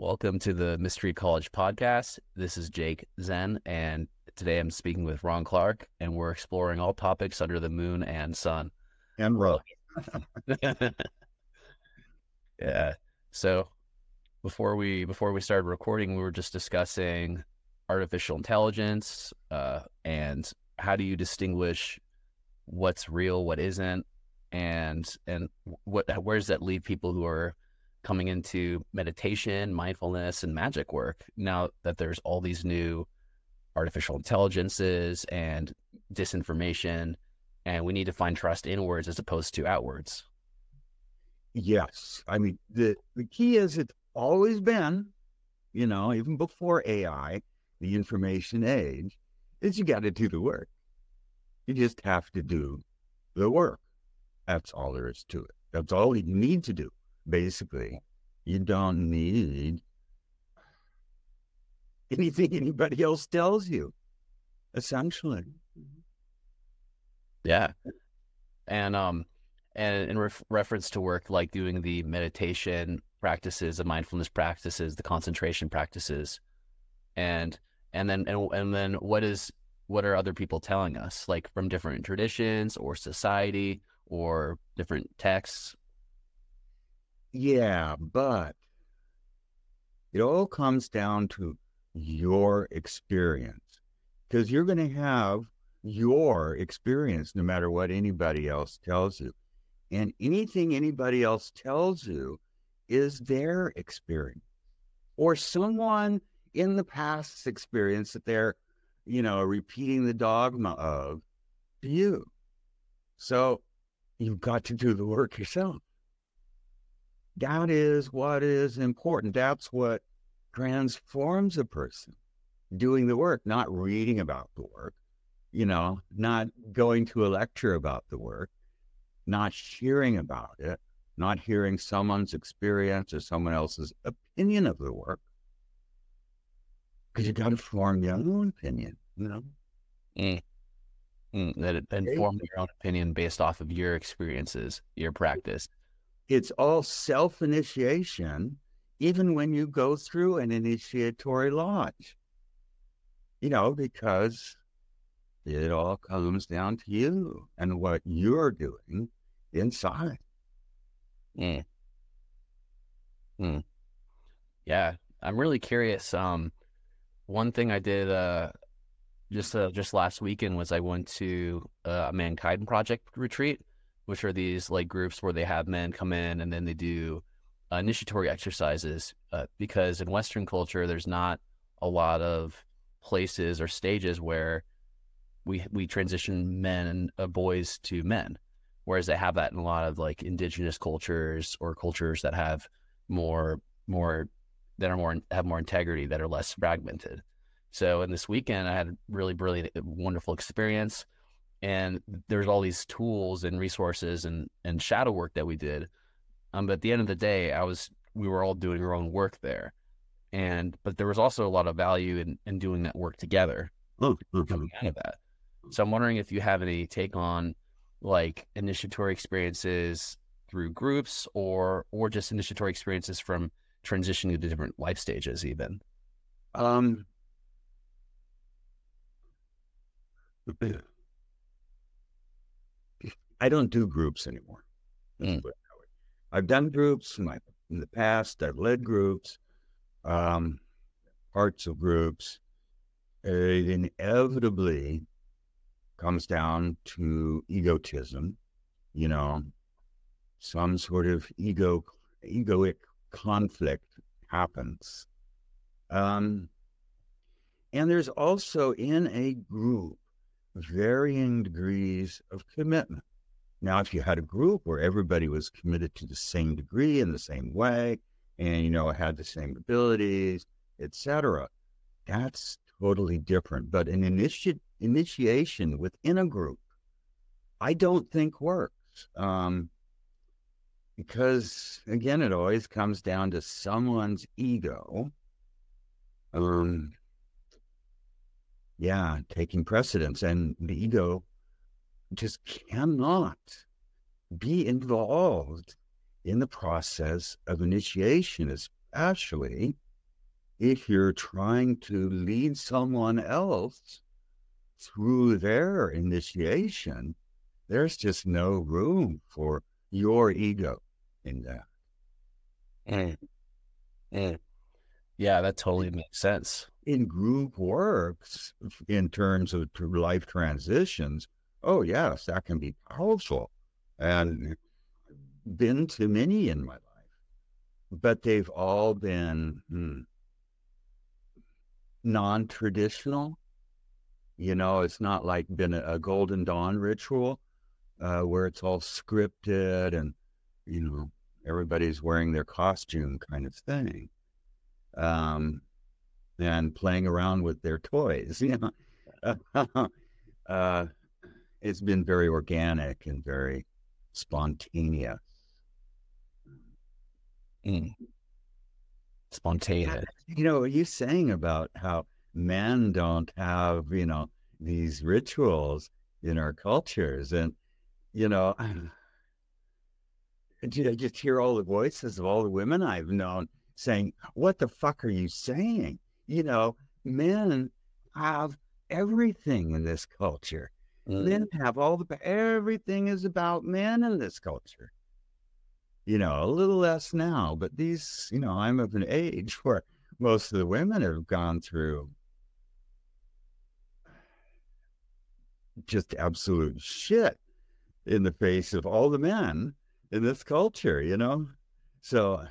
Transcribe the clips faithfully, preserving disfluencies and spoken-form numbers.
Welcome to the Mystery College Podcast. This is Jake Zen, and today I'm speaking with Ron Clark, and we're exploring all topics under the moon and sun. And rock. Yeah. So before we before we started recording, we were just discussing artificial intelligence, uh, and how do you distinguish what's real, what isn't, and and what where does that leave people who are coming into meditation, mindfulness, and magic work now that there's all these new artificial intelligences and disinformation, and we need to find trust inwards as opposed to outwards. Yes. I mean, the, the key is it's always been, you know, even before A I, the information age, is you got to do the work. You just have to do the work. That's all there is to it. That's all you need to do, basically. You don't need anything anybody else tells you, essentially. Yeah. And um, and in ref- reference to work like doing the meditation practices, the mindfulness practices, the concentration practices, and and then and, and then what is what are other people telling us, like from different traditions or society or different texts? Yeah, but it all comes down to your experience, because you're going to have your experience no matter what anybody else tells you. And anything anybody else tells you is their experience or someone in the past's experience that they're, you know, repeating the dogma of to you. So you've got to do the work yourself. That is what is important. That's what transforms a person, doing the work, not reading about the work, you know, not going to a lecture about the work, not hearing about it, not hearing someone's experience or someone else's opinion of the work. Because you got to form your own opinion, you know? Mm. Mm, that it, and form your own opinion based off of your experiences, your practice. It's all self-initiation, even when you go through an initiatory lodge, you know, because it all comes down to you and what you're doing inside. Mm. Mm. Yeah, I'm really curious. Um, one thing I did uh, just uh, just last weekend was I went to uh, a Mankind Project retreat, which are these like groups where they have men come in and then they do uh, initiatory exercises. Uh, because in Western culture, there's not a lot of places or stages where we we transition men and uh, boys to men, whereas they have that in a lot of like indigenous cultures or cultures that have more more that are more have more integrity, that are less fragmented. So in this weekend, I had a really brilliant, wonderful experience, and there's all these tools and resources and and shadow work that we did. Um, but at the end of the day, I was we were all doing our own work there, and but there was also a lot of value in in doing that work together, Mm-hmm. coming out of that. So I'm wondering if you have any take on like initiatory experiences through groups or or just initiatory experiences from transitioning to different life stages even. Um, I don't do groups anymore. Mm. I've done groups in, my, in the past. I've led groups, um, parts of groups. It inevitably comes down to egotism, you know, some sort of ego, egoic conflict happens. Um, and there's also in a group varying degrees of commitment. Now, if you had a group where everybody was committed to the same degree in the same way, and, you know, had the same abilities, et cetera, that's totally different. But an initi- initiation within a group, I don't think works. Um, because, again, it always comes down to someone's ego. Um, yeah, taking precedence, and the ego just cannot be involved in the process of initiation, especially if you're trying to lead someone else through their initiation, there's just no room for your ego in that. Mm. Mm. Yeah, that totally makes sense. In group works, in terms of life transitions, oh yes, that can be powerful, and been to many in my life, but they've all been hmm, non-traditional. You know, it's not like been a, a Golden Dawn ritual uh, where it's all scripted and, you know, everybody's wearing their costume kind of thing, um, and playing around with their toys. You know, uh, it's been very organic and very spontaneous. Mm. Spontaneous. You know, what you're saying about how men don't have, you know, these rituals in our cultures. And, you know, I just hear all the voices of all the women I've known saying, what the fuck are you saying? You know, men have everything in this culture. Mm. Men have all the, everything is about men in this culture. You know, a little less now, but these, you know, I'm of an age where most of the women have gone through just absolute shit in the face of all the men in this culture, you know? So,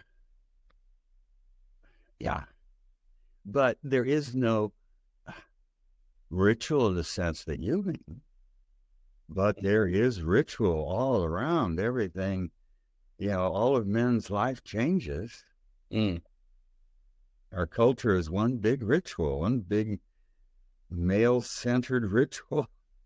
yeah. But there is no ritual in the sense that you mean, but there is ritual all around everything. You know, all of men's life changes. Mm. Our culture is one big ritual, one big male-centered ritual.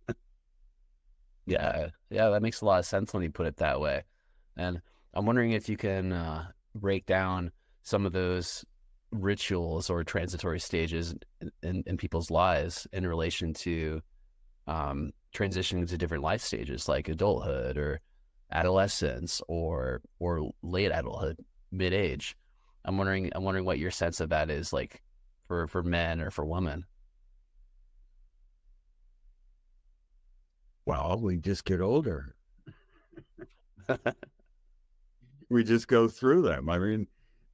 Yeah, yeah, that makes a lot of sense when you put it that way. And I'm wondering if you can uh, break down some of those rituals or transitory stages in, in, in people's lives in relation to um, transitioning to different life stages like adulthood or adolescence or or late adulthood, mid-age. I'm wondering I'm wondering what your sense of that is like for, for men or for women. Well, we just get older. We just go through them. I mean,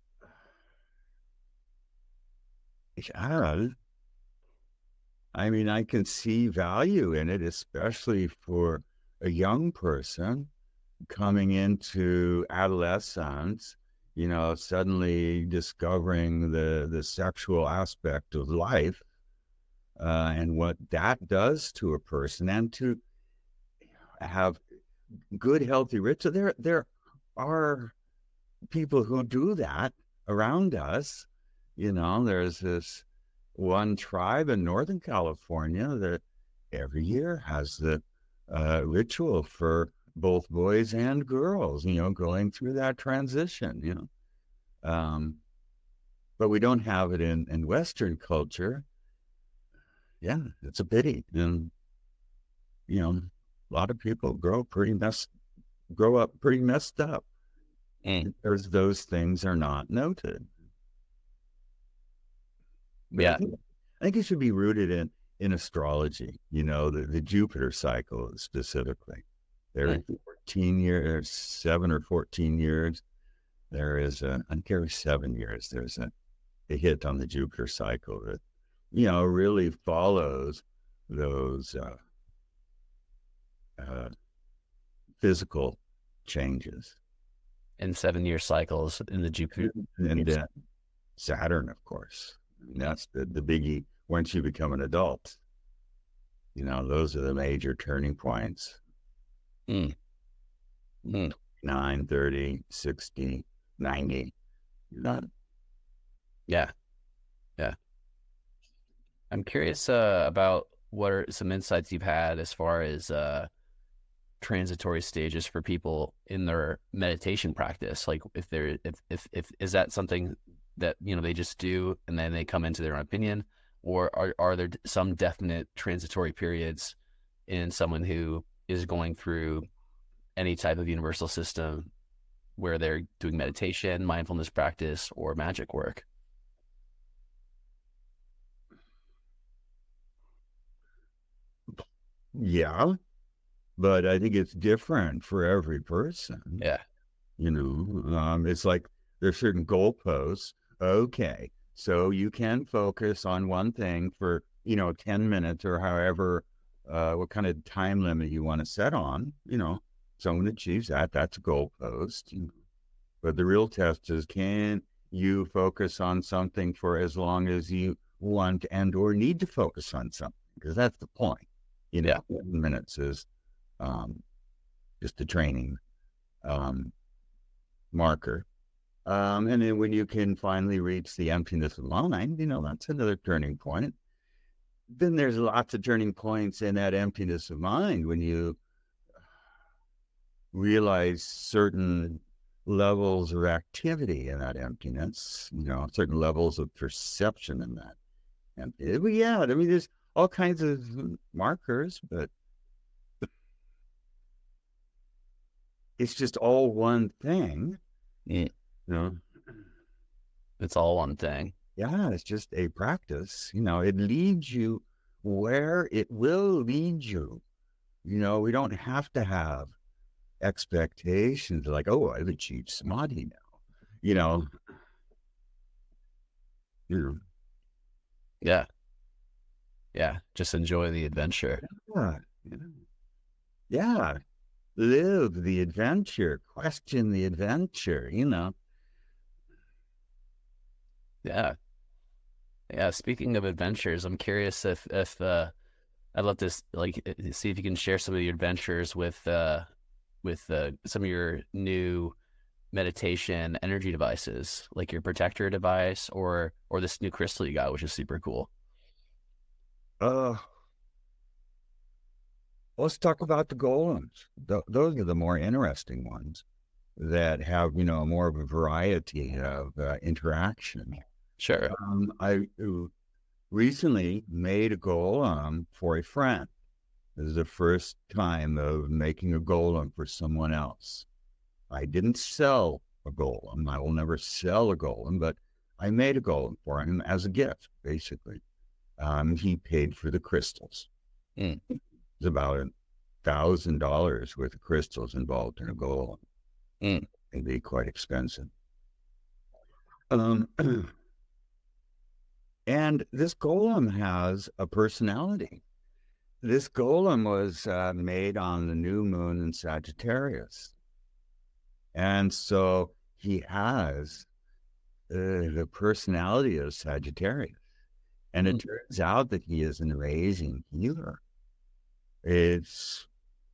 yeah, I mean, I can see value in it, especially for a young person coming into adolescence, you know, suddenly discovering the, the sexual aspect of life uh, and what that does to a person, and to have good, healthy rituals. There, there are people who do that around us. You know, there's this one tribe in Northern California that every year has the uh, ritual for both boys and girls, you know, going through that transition, you know. Um, but we don't have it in, in Western culture. Yeah, it's a pity. And, you know, a lot of people grow pretty messed, grow up pretty messed up. Mm. There's those things are not noted. But yeah. I think, I think it should be rooted in, in astrology, you know, the, the Jupiter cycle specifically. There are mm. fourteen years, seven or fourteen years. There is a, I think every seven years, there's a, a hit on the Jupiter cycle that, you know, really follows those uh, uh, physical changes. In seven-year cycles in the Jupiter. And then Saturn, of course. And that's the, the biggie once you become an adult. You know, those are the major turning points. Mm. Mm. nine, thirty, sixty, ninety. Not... Yeah. Yeah. I'm curious uh, about what are some insights you've had as far as uh, transitory stages for people in their meditation practice. Like if they're, if, if, if, is that something that, you know, they just do and then they come into their own opinion, or are, are there some definite transitory periods in someone who is going through any type of universal system where they're doing meditation, mindfulness practice, or magic work? Yeah, but I think it's different for every person. Yeah. You know, um, it's like there's certain goalposts. Okay, so you can focus on one thing for, you know, ten minutes or however, uh, what kind of time limit you want to set on. You know, someone achieves that, that's a goalpost. You know. But the real test is, can you focus on something for as long as you want and or need to focus on something? Because that's the point. You Yeah. know, ten minutes is um, just a training um, marker. Um, and then when you can finally reach the emptiness of mind, you know, that's another turning point. Then there's lots of turning points in that emptiness of mind when you realize certain levels of activity in that emptiness, you know, certain levels of perception in that. And it, yeah, I mean, there's all kinds of markers, but it's just all one thing. Mm. You know? It's all one thing. Yeah, it's just a practice. You know, it leads you where it will lead you. You know, we don't have to have expectations like, oh, I've achieved samadhi now. You know, you know. Yeah. Yeah. Just enjoy the adventure. Yeah, yeah. Yeah. Live the adventure, question the adventure, you know. Yeah. Yeah. Speaking of adventures, I'm curious if, if, uh, I'd love to like see if you can share some of your adventures with, uh, with, uh, some of your new meditation energy devices, like your protector device or, or this new crystal you got, which is super cool. Uh, let's talk about the golems. Th- those are the more interesting ones that have, you know, more of a variety of uh, interaction. Sure. Um, I uh, recently made a golem for a friend. This is the first time of making a golem for someone else. I didn't sell a golem. I will never sell a golem, but I made a golem for him as a gift, basically. Um, he paid for the crystals. Mm. It's about a thousand dollars worth of crystals involved in a golem. Mm. It'd be quite expensive. Um, and this golem has a personality. This golem was uh, made on the new moon in Sagittarius. And so he has uh, the personality of Sagittarius. And it turns out that he is an amazing healer. It's,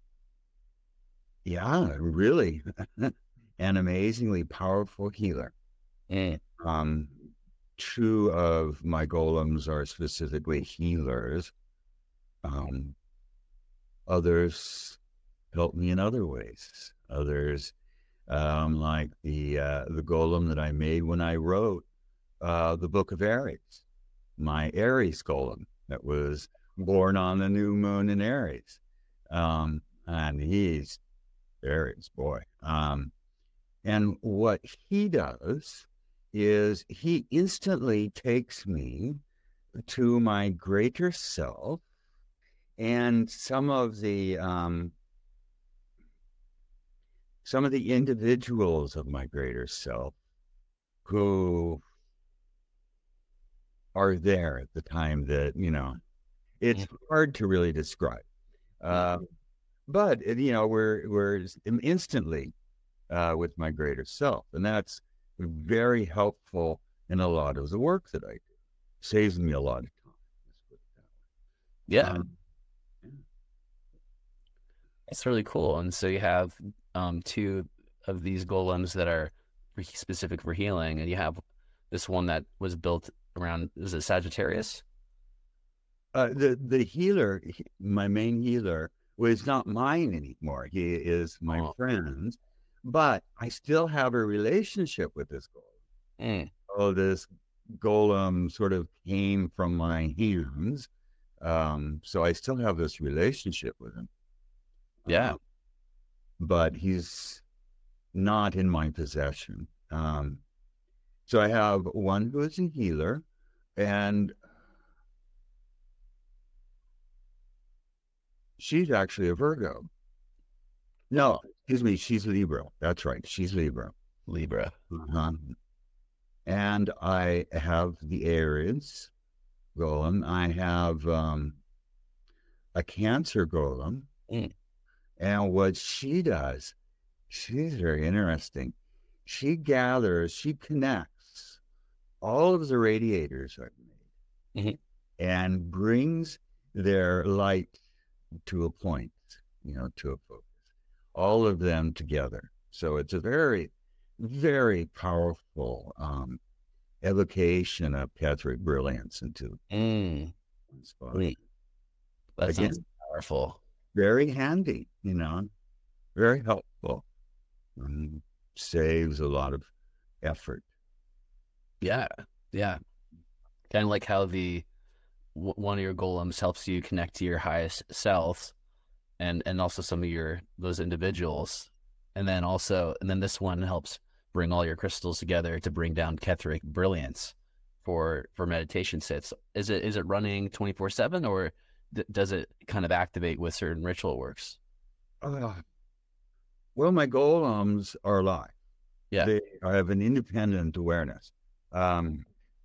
yeah, really an amazingly powerful healer. Mm. Um, two of my golems are specifically healers. Um, others help me in other ways. Others, um, like the uh, the golem that I made when I wrote uh, the Book of Aries, my Aries golem that was born on the new moon in Aries. Um, and he's Aries, boy. Um, and what he does is he instantly takes me to my greater self and some of the um, some of the individuals of my greater self who are there at the time that, you know, it's Mm. hard to really describe. Uh, but, you know, we're, we're instantly uh, with my greater self. And that's very helpful in a lot of the work that I do. Saves me a lot of time. Let's put it that way. Yeah. Um, It's really cool. And so you have um, two of these golems that are specific for healing, and you have this one that was built around, is it Sagittarius? Uh, the the healer, my main healer, was not mine anymore. He is my Oh. friend's, but I still have a relationship with this golem. Mm. Oh, this golem sort of came from my hands, um, so I still have this relationship with him. Yeah. Uh, but he's not in my possession. Um, so I have one who is a healer, and she's actually a Virgo. No, excuse me, she's Libra. That's right, she's Libra. Libra. Uh-huh. And I have the Aries golem. I have um, a Cancer golem. Mm. And what she does, she's very interesting. She gathers, she connects all of the radiators I've made Mm-hmm. and brings their light to a point, you know, to a focus, all of them together. So it's a very, very powerful um, evocation of Catholic brilliance into Mm. one spot. Mm. That Again, sounds powerful. very handy, you know, very helpful. Um, saves a lot of effort. Yeah. Yeah. Kind of like how the w- one of your golems helps you connect to your highest selves, and and also some of your those individuals, and then also and then this one helps bring all your crystals together to bring down Ketheric brilliance for for meditation sits. Is it is it running twenty-four seven, or d- does it kind of activate with certain ritual works? Uh, well, my golems are alive. Yeah. They have an independent awareness. Um,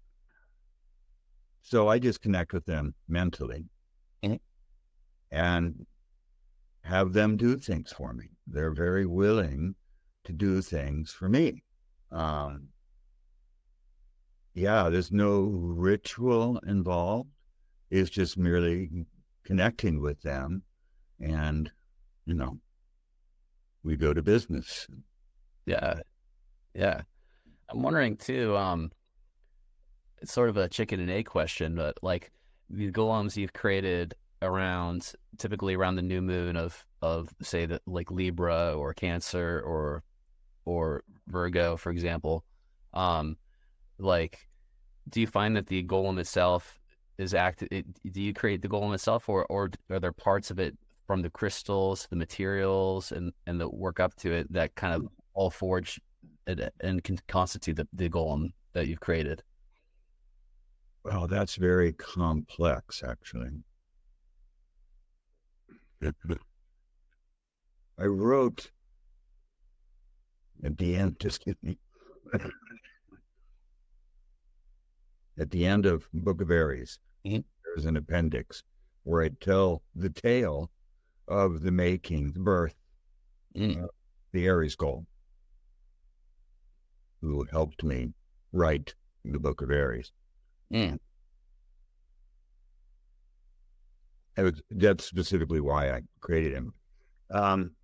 so I just connect with them mentally Mhm. and have them do things for me. They're very willing to do things for me. Um, yeah, there's no ritual involved. It's just merely connecting with them, and you know, we go to business. Yeah. Yeah. I'm wondering too, um, it's sort of a chicken and egg question, but like the golems you've created around typically around the new moon of of say that like Libra or Cancer or or Virgo, for example, um, like do you find that the golem itself is active? It, do you create the golem itself, or or are there parts of it from the crystals, the materials, and and the work up to it that kind of all forge and, and can constitute the, the golem that you've created? Well, that's very complex, actually. I wrote at the end, just excuse me, at the end of Book of Aries, mm-hmm. there's an appendix where I tell the tale of the making, the birth, mm. uh, the Aries golem, who helped me write the Book of Aries. Mm. Was, that's specifically why I created him. Um,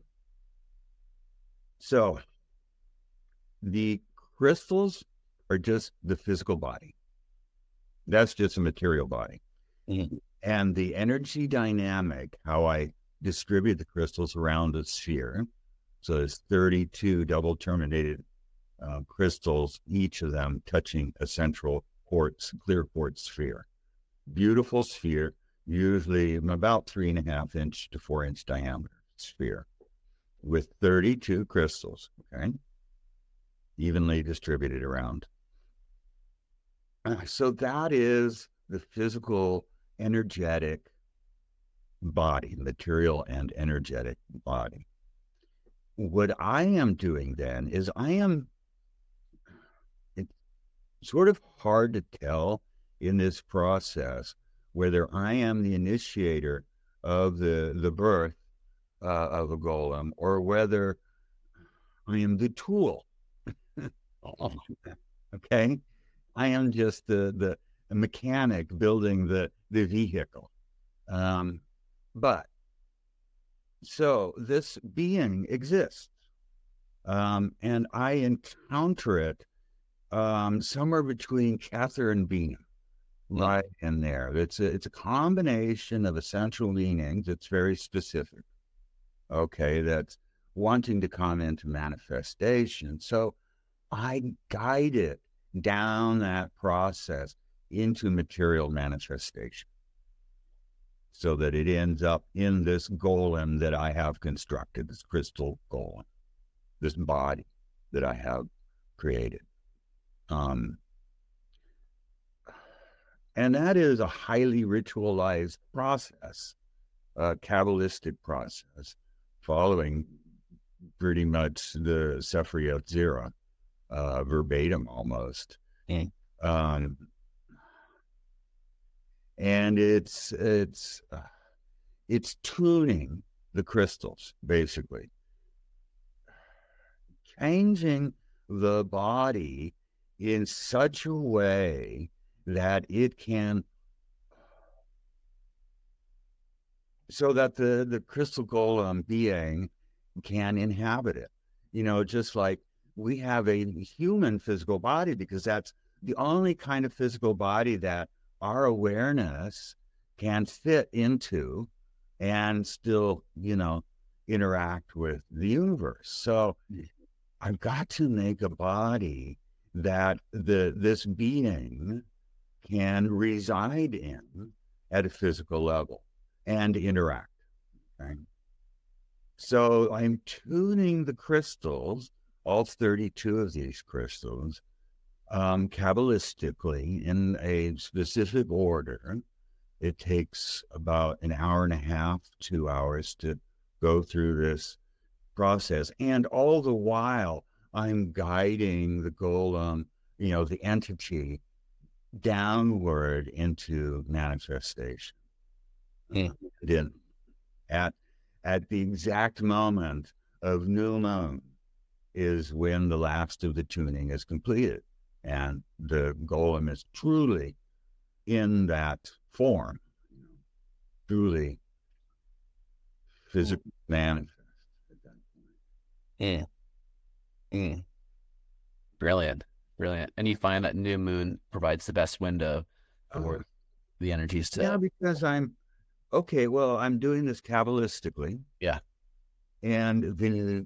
so the crystals are just the physical body. That's just a material body. Mm-hmm. And the energy dynamic, how I distribute the crystals around a sphere. So there's thirty-two double terminated uh, crystals, each of them touching a central quartz, clear quartz sphere. Beautiful sphere, usually about three and a half inch to four inch diameter sphere with thirty-two crystals, okay, evenly distributed around. Uh, so that is the physical, energetic body, material and energetic body. What I am doing then is I am, it's sort of hard to tell in this process whether I am the initiator of the, the birth uh, of a golem or whether I am the tool. Oh. Okay? I am just the, the mechanic building the, the vehicle. Um, but so this being exists, um, and I encounter it um, somewhere between Cather and Bean, right mm. in there. It's a, it's a combination of essential meanings. It's very specific. Okay, that's wanting to come into manifestation. So I guide it down that process into material manifestation, so that it ends up in this golem that I have constructed, this crystal golem, this body that I have created. Um, and that is a highly ritualized process. uh, Kabbalistic process, following pretty much the Sefer Yetzirah, uh, verbatim almost. Mm. Um, and it's it's uh, it's tuning the crystals, basically, changing the body in such a way that it can, so that the the crystal golem being can inhabit it. You know, just like we have a human physical body, because that's the only kind of physical body that our awareness can fit into and still, you know, interact with the universe. So I've got to make a body that the this being can reside in at a physical level and interact. Okay? So I'm tuning the crystals, all thirty-two of these crystals, um, Kabbalistically in a specific order. It takes about an hour and a half, two hours to go through this process. And all the while, I'm guiding the golem, you know, the entity, downward into manifestation. Mm. Then at at the exact moment of new moon is when the last of the tuning is completed, and the golem is truly in that form, truly physically manifest at that point. Mm. Mm. Brilliant, brilliant. And you find that new moon provides the best window for Uh, the energies to. yeah, because I'm okay. Well, I'm doing this Kabbalistically. Yeah. And the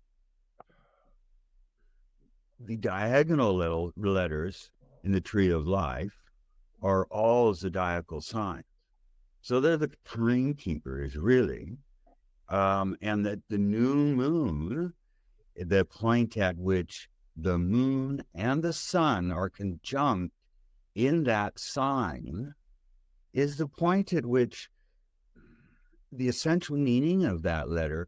the diagonal letter, letters in the tree of life are all zodiacal signs. So they're the timekeepers, really. Um, and that the new moon, the point at which the moon and the sun are conjunct in that sign, is the point at which the essential meaning of that letter,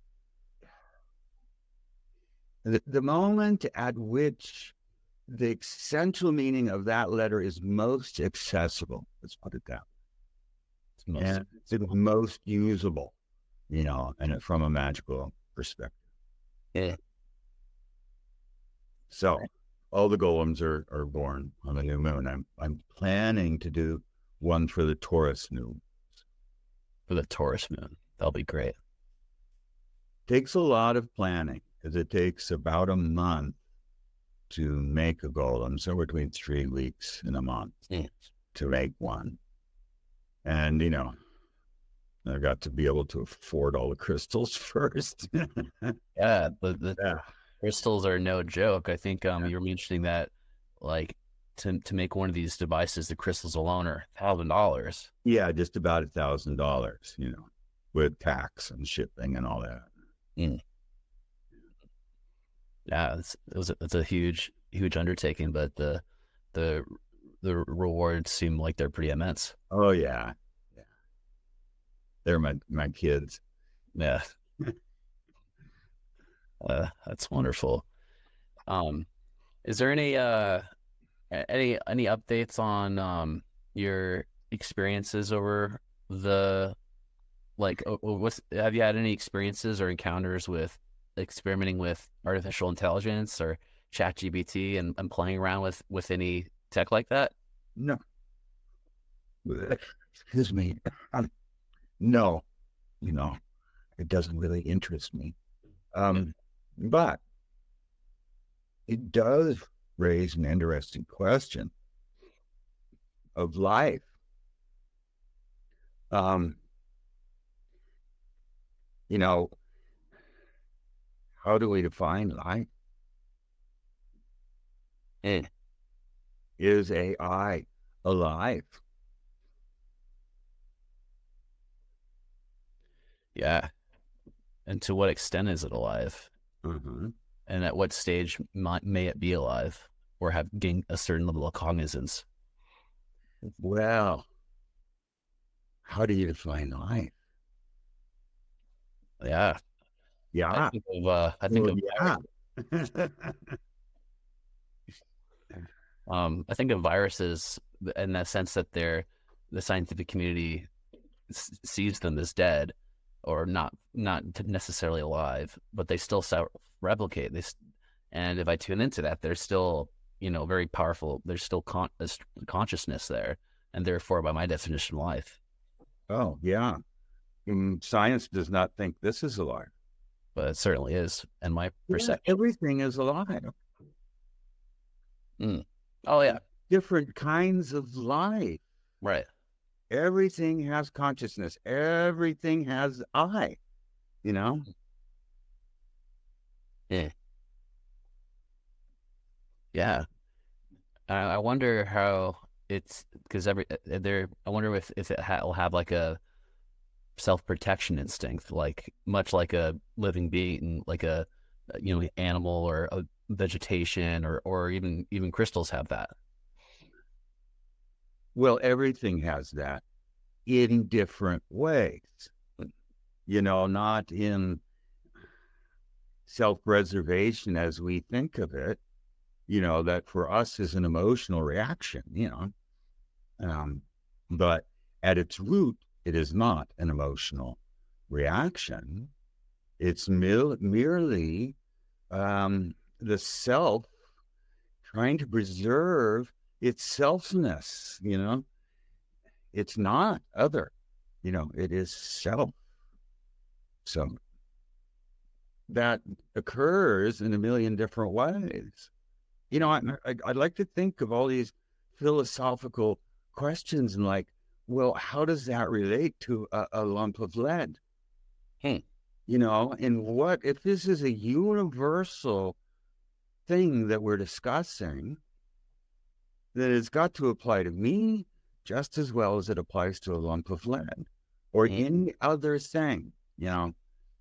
the, the moment at which the essential meaning of that letter is most accessible, let's put it that way. It's most, And it's most usable, you know, and from a magical perspective. yeah. So all the golems are, are born on the new moon. I'm I'm planning to do one for the Taurus new. For the Taurus moon. That'll be great. Takes a lot of planning, because it takes about a month to make a golem, somewhere between three weeks and a month Mm. to make one. And, you know, I've got to be able to afford all the crystals first. Yeah, the, the Yeah. crystals are no joke. I think um, Yeah. you were mentioning that, like, to to make one of these devices, the crystals alone are thousand dollars. Yeah, just about a thousand dollars, you know, with tax and shipping and all that. Mm. Yeah, it's it was a, it's a huge huge undertaking, but the the the rewards seem like they're pretty immense. Oh yeah, yeah. They're my my kids. Yeah, uh, that's wonderful. Um, is there any uh a- any any updates on um your experiences over the like o- o- what's have you had any experiences or encounters with experimenting with artificial intelligence or ChatGPT and, and playing around with with any tech like that? No, excuse me. Um, no, you know, it doesn't really interest me. Um, but it does raise an interesting question of life. Um, you know, how do we define life? Mm. Is A I alive? Yeah. And to what extent is it alive? Mm-hmm. And at what stage might, may it be alive or have gained a certain level of cognizance? Well, how do you define life? Yeah. I Yeah. think of uh, I think Well, of yeah. um, I think of viruses in that sense that they're the scientific community s- sees them as dead or not not necessarily alive, but they still self replicate. They s- and if I tune into that, they're still you know very powerful. There's still con- there's consciousness there, and therefore, by my definition, life. Oh, yeah. Mm, science does not think this is alive. But it certainly is, in my Yeah, perception. everything is alive. Mm. Oh yeah, Different kinds of life. right. Everything has consciousness. Everything has I, you know? Yeah, yeah. I, I wonder how it's because every uh, there. I wonder if if it ha will have like a self protection instinct, like much like a living being, like a you know animal or a vegetation or or even even crystals have that. Well, everything has that in different ways, you know, not in self preservation as we think of it, you know, that for us is an emotional reaction, you know. Um, but at its root, it is not an emotional reaction. It's mer- merely um, the self trying to preserve its selfness, you know. It's not other, you know, it is self. So that occurs in a million different ways. You know, I, I, I'd like to think of all these philosophical questions and like, well, how does that relate to a, a lump of lead? Hmm. You know, and what if this is a universal thing that we're discussing, that it's got to apply to me just as well as it applies to a lump of lead or Hmm. any other thing, you know?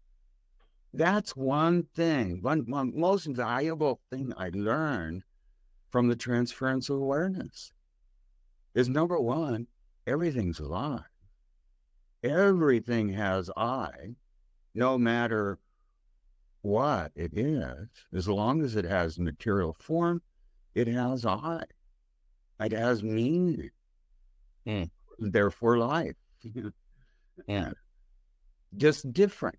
That's one thing, one, one most valuable thing I learned from the transference of awareness is number one, everything's alive. Everything has I, no matter what it is. As long as it has material form, it has I. It has meaning, Hmm. therefore life. Yeah. Just different.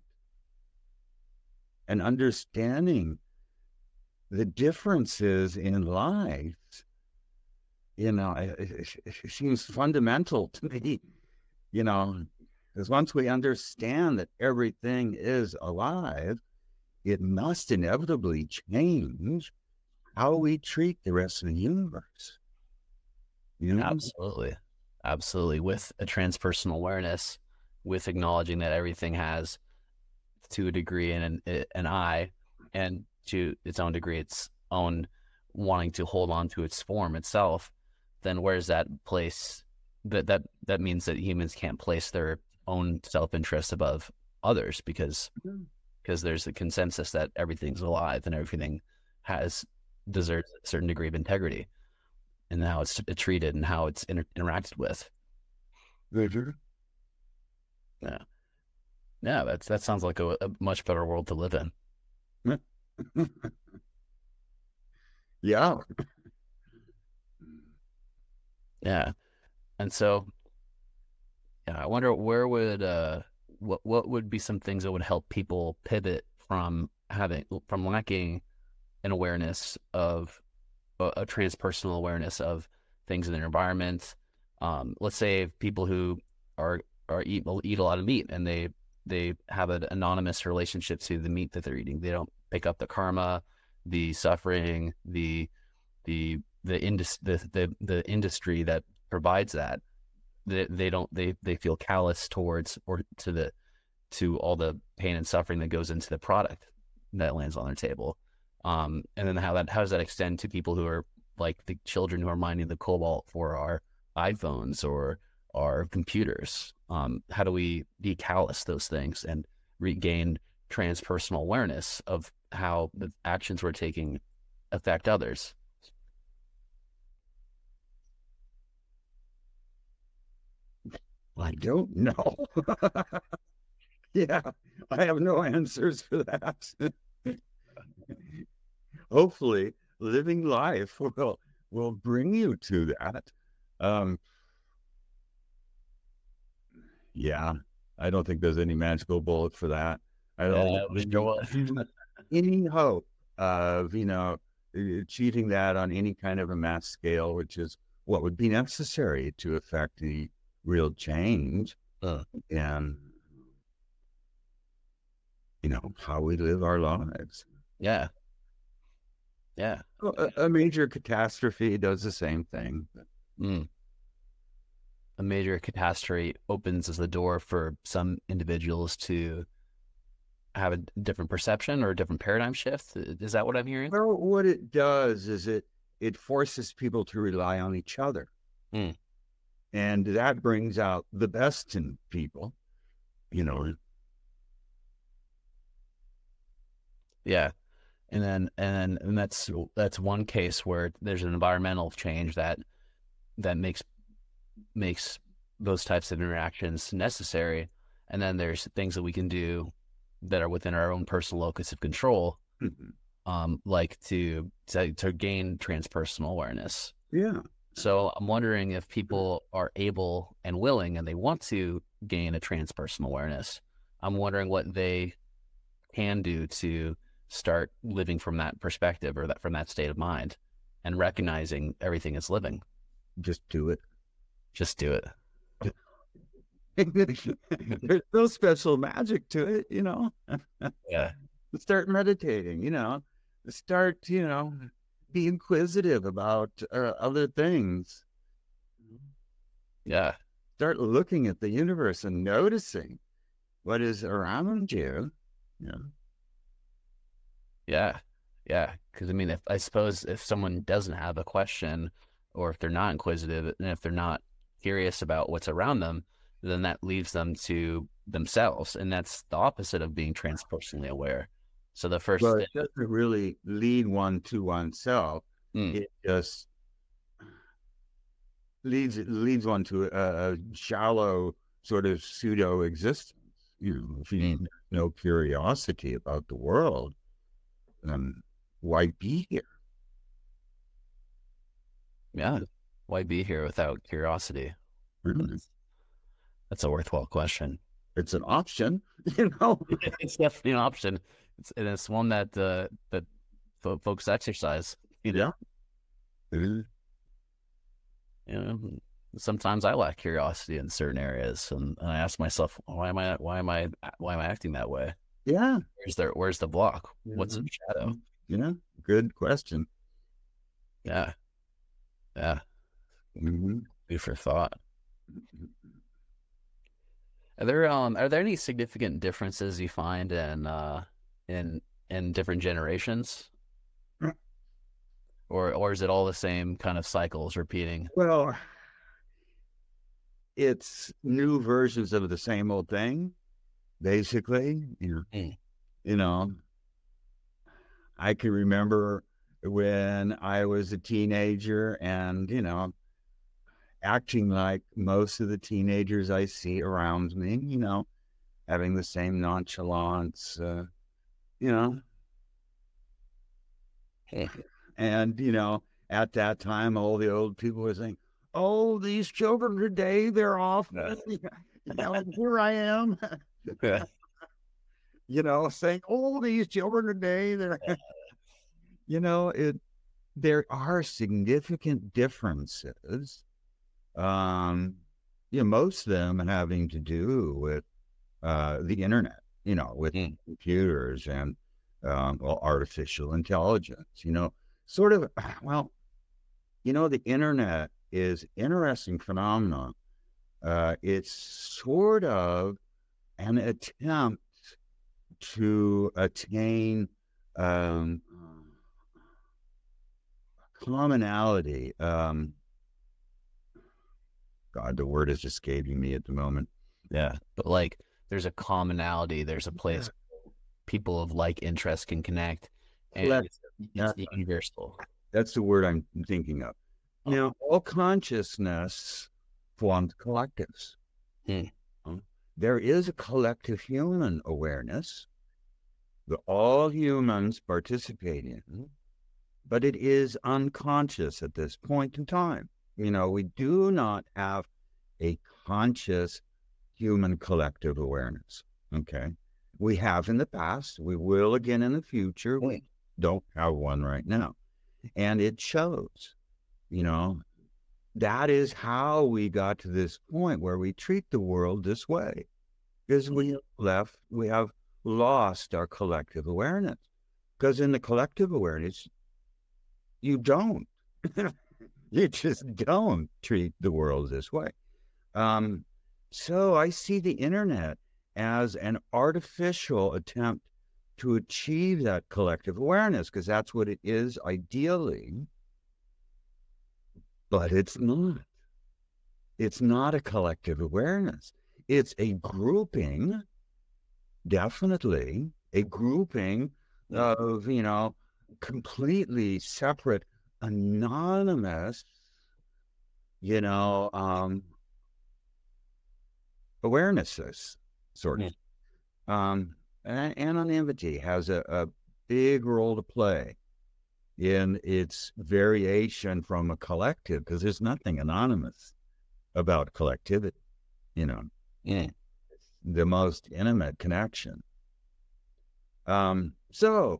And understanding the differences in life, you know, it, it, it seems fundamental to me, you know, because once we understand that everything is alive, it must inevitably change how we treat the rest of the universe. You know? Absolutely. Absolutely. With a transpersonal awareness, with acknowledging that everything has to a degree and an, an I, and to its own degree, its own wanting to hold on to its form itself, then where's that place that that that means that humans can't place their own self-interest above others because because there's a consensus that everything's alive and everything has deserves a certain degree of integrity and how it's treated and how it's inter- interacted with. Mhm. Yeah, yeah, that's that sounds like a, a much better world to live in. Yeah. Yeah, and so yeah, I wonder where would uh what what would be some things that would help people pivot from having from lacking an awareness of a, a transpersonal awareness of things in their environment. Um, let's say people who are are eat eat a lot of meat and they they have an anonymous relationship to the meat that they're eating. They don't pick up the karma, the suffering, the the the indus the, the the industry that provides that. They, they don't they they feel callous towards or to the to all the pain and suffering that goes into the product that lands on their table. Um, and then how that how does that extend to people who are like the children who are mining the cobalt for our iPhones or our computers? Um, how do we decallous those things and regain transpersonal awareness of how the actions we're taking affect others? I don't know. Yeah, I have no answers for that. Hopefully, living life will will bring you to that. Um, yeah, I don't think there's any magical bullet for that. I don't Yeah, think sure any, will. any hope of, you know, achieving that on any kind of a mass scale, which is what would be necessary to affect the real change Uh, and, you know, how we live our lives. yeah, yeah. A, a major catastrophe does the same thing. Mm. A major catastrophe opens the door for some individuals to have a different perception or a different paradigm shift. Is that what I'm hearing? Well, what it does is it it forces people to rely on each other. Mm. And that brings out the best in people, you know. Yeah. And then and and that's that's one case where there's an environmental change that that makes makes those types of interactions necessary. And then there's things that we can do that are within our own personal locus of control, um, like to, to to gain transpersonal awareness. Yeah. So I'm wondering if people are able and willing and they want to gain a transpersonal awareness. I'm wondering what they can do to start living from that perspective or that from that state of mind and recognizing everything is living. Just do it. Just do it. There's no special magic to it, you know. Yeah. Start meditating, you know. Start, you know, be inquisitive about uh, other things. Yeah. Start looking at the universe and noticing what is around you. Yeah. Yeah. Yeah. Because I mean, if I suppose if someone doesn't have a question or if they're not inquisitive and if they're not curious about what's around them, then that leaves them to themselves. And that's the opposite of being transpersonally aware. So the first Well, thing, it doesn't really lead one to oneself. mm, It just leads leads one to a, a shallow sort of pseudo existence. You know, if you mm, have no curiosity about the world, then why be here? yeah, why be here without curiosity? Really? That's a worthwhile question. It's an option, you know. It's definitely an option. It's, and it's one that uh, that fo- folks exercise. You know? Yeah. You know, sometimes I lack curiosity in certain areas, and, and I ask myself, why am I, why am I, why am I acting that way? Yeah. Where's there, where's the block? What's Mhm. the shadow? Yeah. Good question. Yeah, yeah. Mm-hmm. Food for thought. Are there um are there any significant differences you find in uh in in different generations, or or is it all the same kind of cycles repeating? Well, it's new versions of the same old thing, basically. You know, Mm. you know, I can remember when I was a teenager and, you know, acting like most of the teenagers I see around me, you know, having the same nonchalance, uh, you know. And, you know, at that time, all the old people were saying, oh, these children today, they're off. Yeah. You know, and here I am, you know, saying, oh, these children today, they're, you know, it, there are significant differences. Um, you know, most of them having to do with uh, the internet, you know, with Mm. computers and um, well, artificial intelligence, you know, sort of, well, you know, the internet is interesting phenomenon. Uh, it's sort of an attempt to attain um, commonality. Um, God, the word is escaping me at the moment. Yeah, but like there's a commonality, there's a place people of like interest can connect, and Well, it's, it's universal. That's the word I'm thinking of. Now, all consciousness forms collectives. Hmm. there is a collective human awareness that all humans participate in, but it is unconscious at this point in time. You know, we do not have a conscious human collective awareness. Okay. We have in the past, we will again in the future. We don't have one right now. And it shows, you know, that is how we got to this point where we treat the world this way. Because we left, we have lost our collective awareness. Because in the collective awareness, you don't. You just don't treat the world this way. Um, so I see the internet as an artificial attempt to achieve that collective awareness, because that's what it is ideally. But it's not. It's not a collective awareness. It's a grouping, definitely a grouping of, you know, completely separate, anonymous, you know, um, awarenesses, sort of. Yeah. Um, and anonymity has a, a big role to play in its variation from a collective, because there's nothing anonymous about collectivity, you know. Yeah. The most intimate connection. Um, so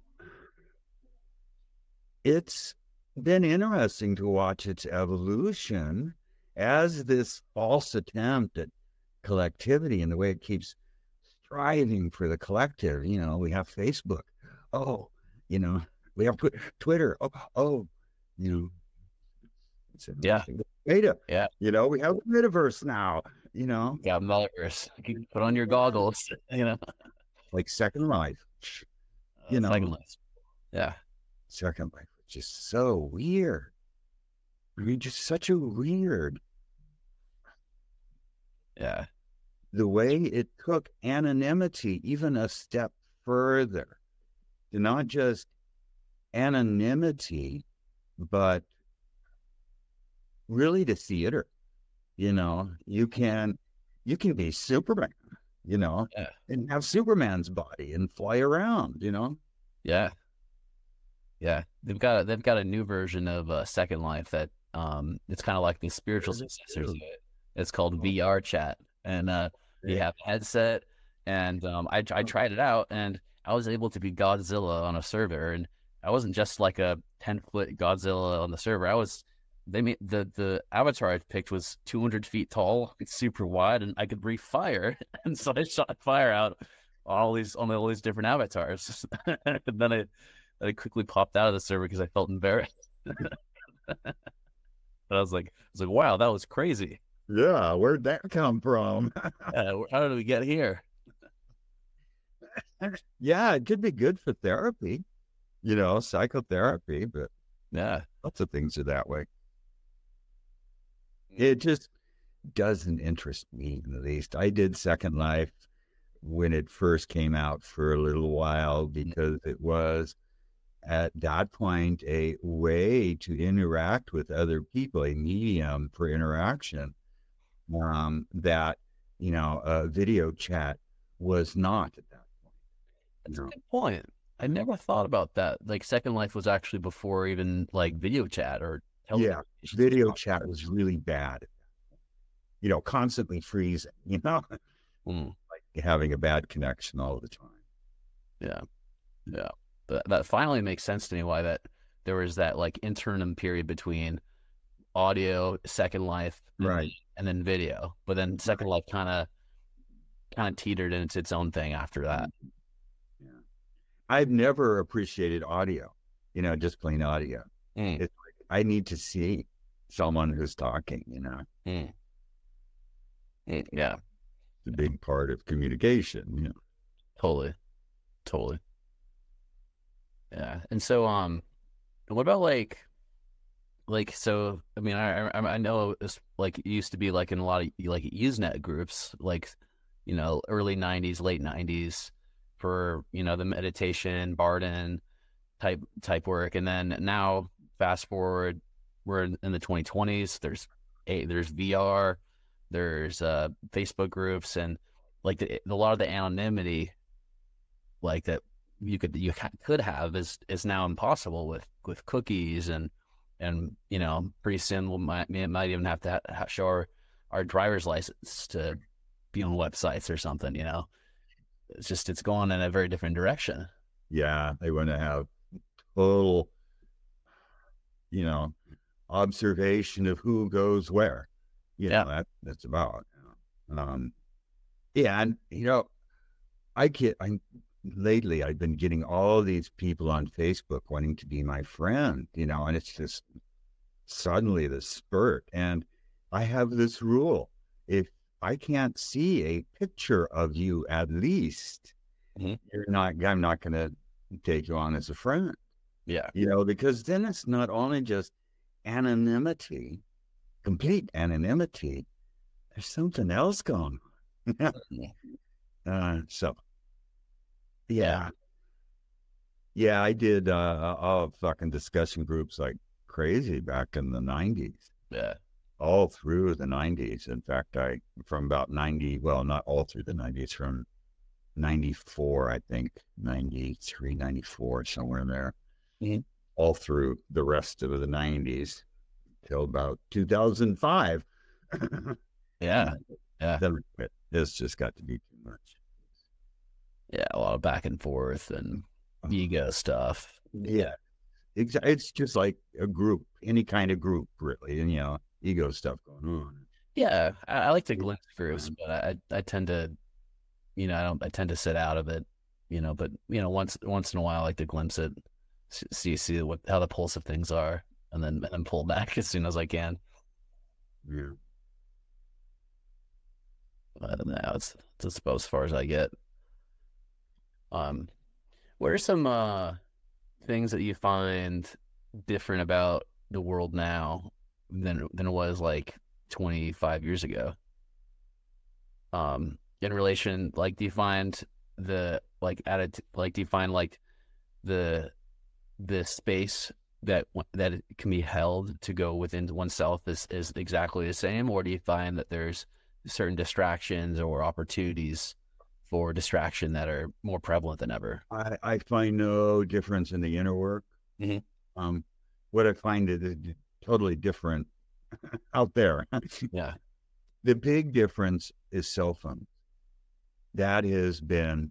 it's been interesting to watch its evolution as this false attempt at collectivity and the way it keeps striving for the collective. You know, we have Facebook. Oh, you know, we have Twitter. Oh, oh, you know, it's yeah, data. Yeah, you know, we have the metaverse now. You know, yeah, metaverse. You put on your goggles. You know, like Second Life. You uh, know, Second Life. Yeah, Second Life, which is so weird. I mean, just such a weird. Yeah. The way it took anonymity even a step further, to not just anonymity, but really to theater. You know, you can, you can be Superman, you know, yeah. and have Superman's body and fly around, you know? Yeah. Yeah. They've got, they've got a new version of uh, Second Life that um, it's kind of like the spiritual successors of it. It's called V R chat. And uh, you have a headset, and um, I, I tried it out, and I was able to be Godzilla on a server, and I wasn't just like a ten foot Godzilla on the server. I was, they made the, the avatar I picked was two hundred feet tall. It's super wide, and I could breathe fire. And so I shot fire out on all these, on all these different avatars. And then I, I quickly popped out of the server because I felt embarrassed. But I was like, I was like, wow, that was crazy. Yeah, where'd that come from? Yeah, how did we get here? Yeah, it could be good for therapy, you know, psychotherapy, but yeah, lots of things are that way. It just doesn't interest me in the least. I did Second Life when it first came out for a little while because it was at that point a way to interact with other people, a medium for interaction. Um, that, you know, uh, video chat was not at that point. That's no. a good point. I never thought about that. Like Second Life was actually before even like video chat or television. Yeah, video chat was really bad. You know, constantly freezing, you know, mm. like having a bad connection all the time. Yeah, yeah. But that finally makes sense to me why that there was that like interim period between audio, Second Life, right, and then video, but then Second Life kind of kind of teetered into its own thing after that. Yeah, I've never appreciated audio, you know, just plain audio. Mm. It's like I need to see someone who's talking, you know. Mm. Mm, yeah, it's a big part of communication. You know, totally, totally. Yeah, and so um, what about like? Like, so, I mean, I I know it's like it used to be like in a lot of like Usenet groups, like, you know, early nineties, late nineties for, you know, the meditation, Barden type, type work. And then now fast forward, we're in, in the twenty twenties, there's a, there's V R, there's uh, Facebook groups, and like the, a lot of the anonymity, like that you could you could have is is now impossible with with cookies and and you know pretty soon we might might even have to ha- show our, our driver's license to be on websites or something. You know, it's just it's going in a very different direction. Yeah, they want to have total, you know, observation of who goes where. You know, Yeah. that that's about. You know. Um, yeah, and you know, I get. I lately I've been getting all these people on Facebook wanting to be my friend. You know, and it's just suddenly the spurt. And I have this rule: if I can't see a picture of you, at least, mm-hmm. you're not. I'm not going to take you on as a friend. Yeah. You know, because then it's not only just anonymity, complete anonymity. There's something else going on. uh, so, yeah. Yeah, I did uh, all fucking discussion groups like crazy back in the nineties. Yeah. All through the nineties. In fact, I, from about ninety, well, not all through the nineties, from ninety-four, I think, ninety-three, ninety-four, somewhere in there. Mm-hmm. All through the rest of the nineties till about two thousand five. Yeah. Yeah. Then it's just got to be too much. Yeah. A lot of back and forth and ego stuff. Yeah. It's, it's just like a group, any kind of group, really. And, you know, ego stuff going on. Yeah. I, I like to glimpse groups, but I, I tend to, you know, I don't, I tend to sit out of it, you know, but, you know, once, once in a while, I like to glimpse it, see, see what, how the pulse of things are, and then, and then pull back as soon as I can. Yeah. But now it's, it's about as far as I get. Um, what are some, uh, things that you find different about the world now than, than it was like twenty-five years ago? Um, in relation, like, do you find the like added like do you find like the the space that that it can be held to go within oneself is is exactly the same, or do you find that there's certain distractions or opportunities for distraction that are more prevalent than ever? I, I find no difference in the inner work. Mm-hmm. Um, what I find is totally different out there. Yeah. The big difference is cell phones. That has been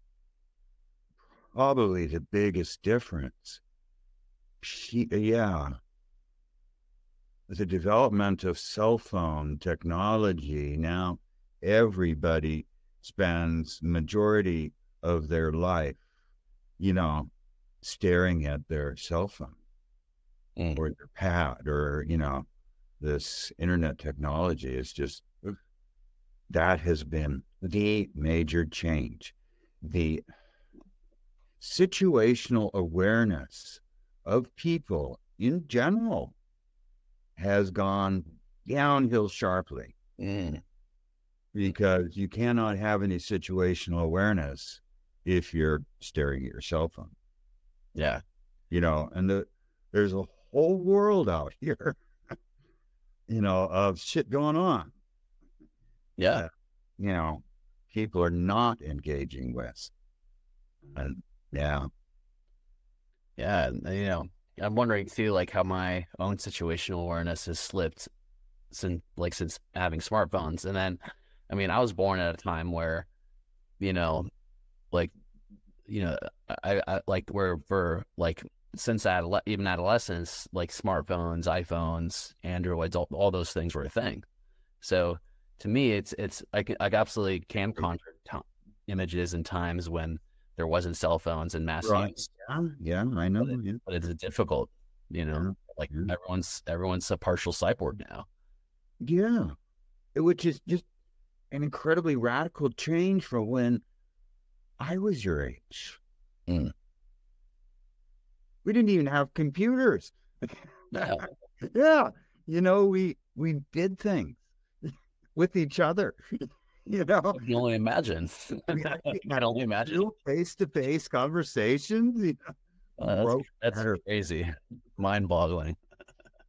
probably the biggest difference. Yeah. The development of cell phone technology, now everybody spends majority of their life, you know, staring at their cell phone mm. or their pad, or, you know, this internet technology is just, that has been the major change. The situational awareness of people in general has gone downhill sharply. Mm. Because you cannot have any situational awareness if you're staring at your cell phone. Yeah. You know, and the, there's a whole world out here, you know, of shit going on. Yeah. Uh, you know, people are not engaging with. And yeah. Yeah. You know, I'm wondering too, like how my own situational awareness has slipped since, like, since having smartphones. And then, I mean, I was born at a time where, you know, like, you know, I, I like where for like since adole- even adolescence, like smartphones, iPhones, Androids, all, all those things were a thing. So to me, it's it's I can, I absolutely can conjure t- images and times when there wasn't cell phones and mass Right. use. Yeah, yeah, I know. But, it, yeah. but it's difficult, you know. Yeah. Like Yeah. everyone's everyone's a partial cyborg now. Yeah, which is just an incredibly radical change from when I was your age. Mm. We didn't even have computers. Yeah. Yeah, you know, we we did things with each other. You know, I can only imagine. I can only imagine. Face-to-face conversations. You know, Uh, that's broke that's better. crazy, mind-boggling.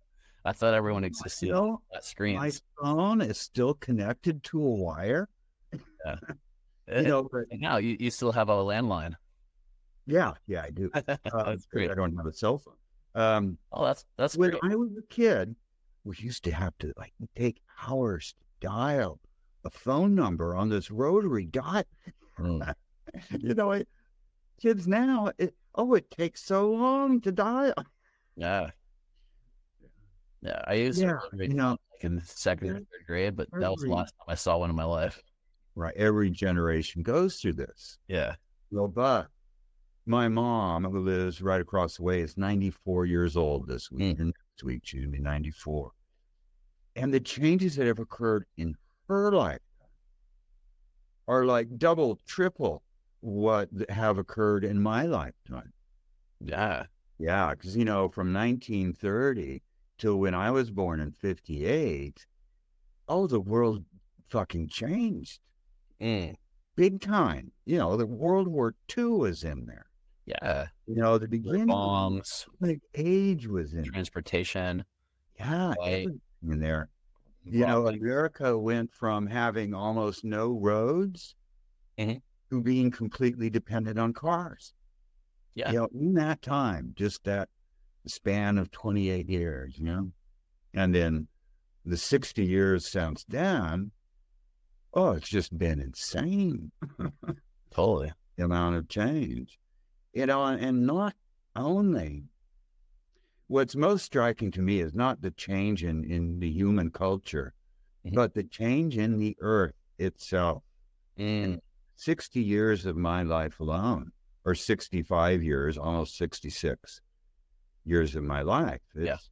I thought everyone existed You know, on my screens. phone is still connected to a wire. Yeah. You It, know, but now you, you still have a landline. yeah, yeah, I do. Um, That's great. I don't have a cell phone. Um, Oh, that's that's when great. I was a kid, we used to have to like take hours to dial a phone number on this rotary dot. Mm. You know, it, kids now, it, oh, it takes so long to dial. Yeah. Yeah. I used a Yeah, rotary you phone know, like in second or every, third grade, but that was the every last time I saw one in my life. right, every generation goes through this. Yeah. Well, but my mom, who lives right across the way, is ninety-four years old this week. Mm. And next week, she's going to be ninety-four. And the changes that have occurred in her life are like double, triple what have occurred in my lifetime. Yeah. Yeah, because, you know, from nineteen thirty till when I was born in fifty-eight, oh, the world fucking changed Mm. big time. You know, the World War Two was in there. Yeah. You know, the beginning Bombs, of the age was in there. transportation. Yeah, Right. everything in there. You know, America went from having almost no roads Mhm. to being completely dependent on cars. Yeah. You know, in that time, just that span of twenty-eight years, you know, and then the sixty years since then, oh, it's just been insane. Totally. The amount of change, you know, and not only what's most striking to me is not the change in, in the human culture, Mhm. but the change in the earth itself. Mm. And sixty years of my life alone, or sixty-five years, almost sixty-six years of my life. It's, Yeah.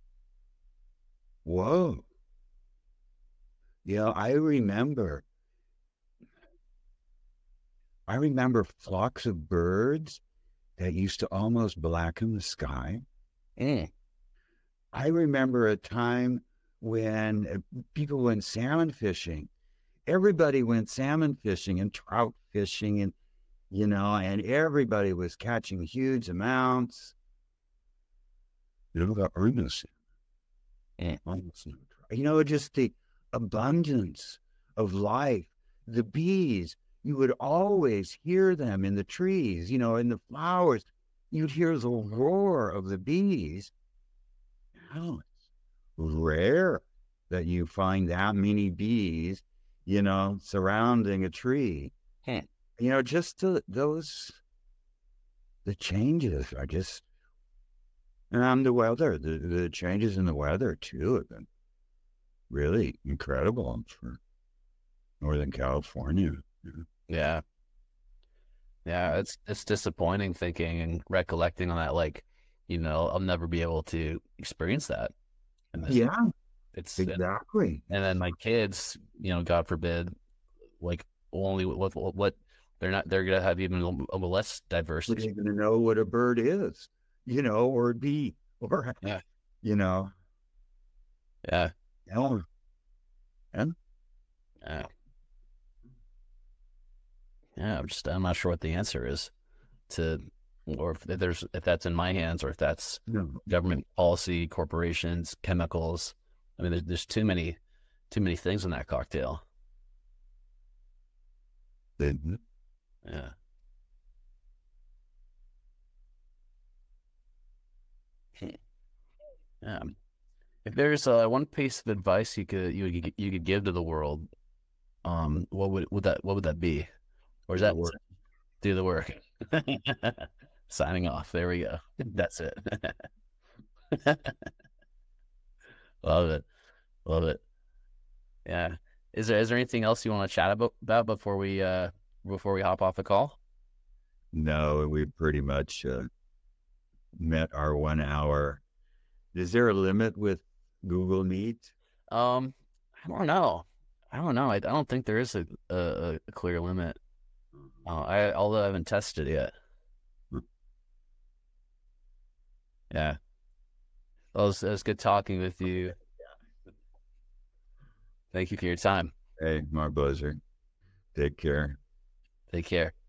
whoa. You know, I remember, I remember flocks of birds that used to almost blacken the sky. Mm. I remember a time when uh, people went salmon fishing. Everybody went salmon fishing and trout fishing, and, you know, and everybody was catching huge amounts. You know, you know, just the abundance of life. The bees, you would always hear them in the trees, you know, in the flowers. You'd hear the roar of the bees. Now it's rare that you find that many bees, you know, surrounding a tree. Hmm. You know, just the, those, the changes are just, and the weather, the, the changes in the weather too have been really incredible for Northern California. Yeah. Yeah. It's it's disappointing thinking and recollecting on that. Like, you know, I'll never be able to experience that. And this, Yeah, it's exactly. and then my kids, you know, God forbid, like only what what, what they're not they're gonna have even a less diverse. They're going to know what a bird is, you know, or a bee, or, Yeah. you know. Yeah. Yeah. And Yeah. Yeah. I'm just I'm not sure what the answer is to, or if there's if that's in my hands or if that's no. government policy, corporations, chemicals. I mean, there's there's too many too many things in that cocktail. Then, Yeah. Yeah. If there's uh, one piece of advice you could you could you could give to the world, um, what would would that what would that be? Or is do the that work. do the work? Signing off. There we go. That's it. Love it. Love it. Yeah. Is there is there anything else you want to chat about, about before we uh before we hop off the call? No, we pretty much uh, met our one hour. Is there a limit with Google Meet? Um, I don't know. I don't know. I, I don't think there is a a, a clear limit. Uh, I although I haven't tested it yet. Yeah. Well, it was, it was good talking with you. Thank you for your time. Hey, my buzzer. Take care. Take care.